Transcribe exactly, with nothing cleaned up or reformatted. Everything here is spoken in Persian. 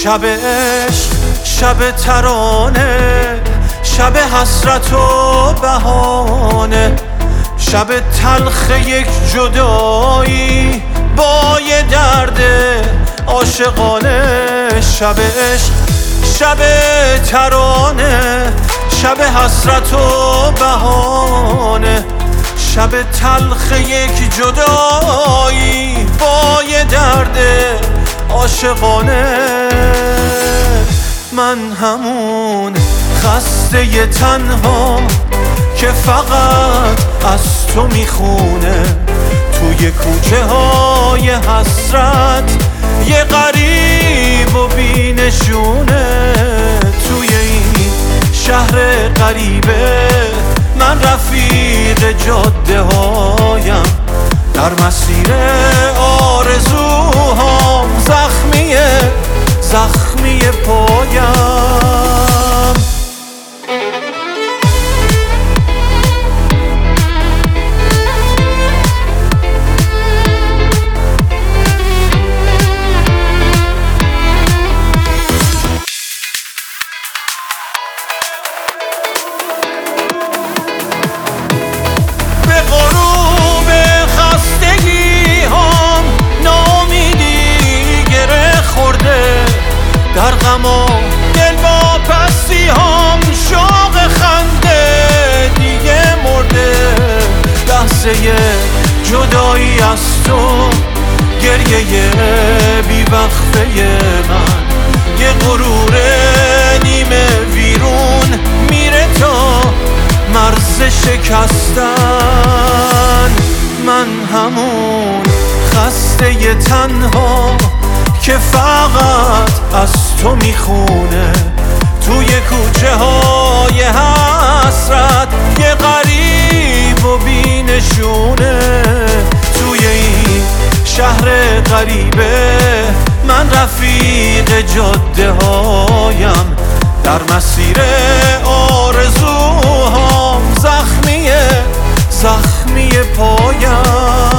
شب عشق، شب ترانه، شب حسرت و بهانه، شب تلخ یک جدایی با یه درد عاشقانه. شب عشق، شب ترانه، شب حسرت و بهانه، شب تلخ یک جدایی با یه درد عاشقانه. من همون خسته تنها که فقط از تو میخونه، توی کوچه های حسرت یه غریب و بی نشونه. توی این شهر غریبه من رفیق جاده هایم، در مسیر آرزوهام زخمیه زخمی پایم. در غم و دل با پستی هم شوق خنده دیگه مرده. لحظه جدایی از تو، گریه بی وقفه من، یه غرور نیمه ویرون میره تا مرز شکستن. من همون خسته تنها که فقط از تو میخونه، توی کوچه های حسرت یه غریب و بی نشونه. توی این شهر غریبه من رفیق جاده هایم، در مسیر آرزوهام زخمیه زخمی پایم.